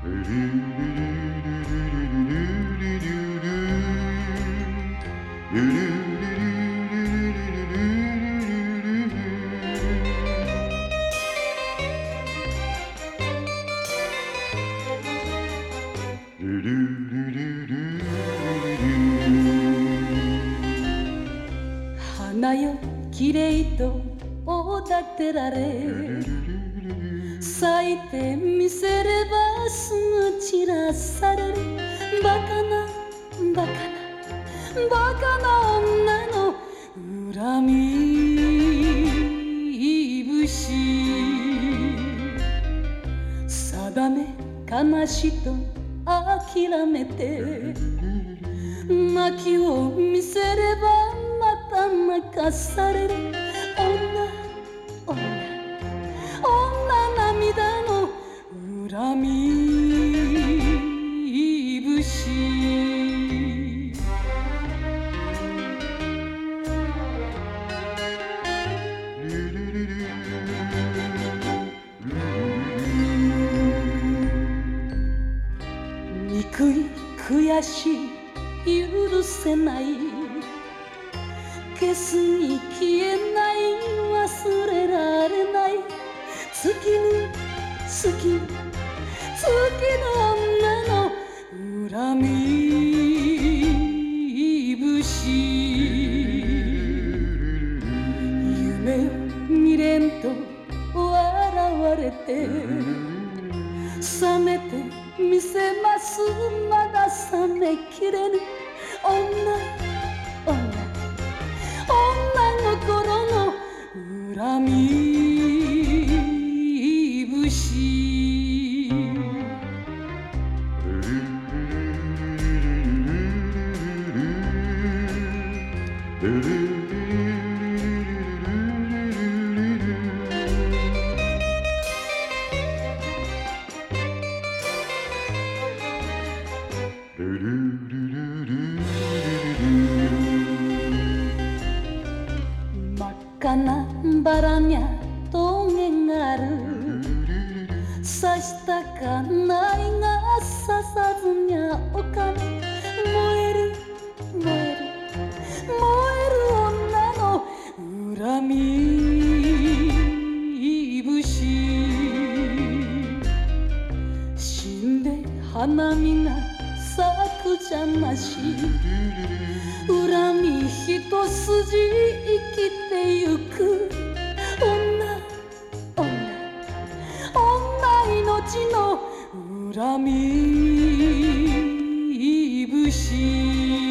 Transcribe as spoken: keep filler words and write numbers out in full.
花よきれいとおだてられ、咲いてみせればすぐ散らされる。バカなバカなバカな女の恨み節、定め悲しと諦めて、泣を見せればまた泣かされる。女女女涙の恨み節。憎い悔しい許せない、消すに消えない忘れられない、月ぬ月ぬ月の女の恨み節。夢を見れんと笑われて、覚めてみせますまだ覚めきれぬ。女女女心の恨み節。真っ赤なバラにゃ峠がある、刺したかないが刺さずにゃおかぬ。燃える燃える燃える女の恨み節。死んで花見が咲く邪魔し、恨み一筋生きてゆく。女女女命の恨み節。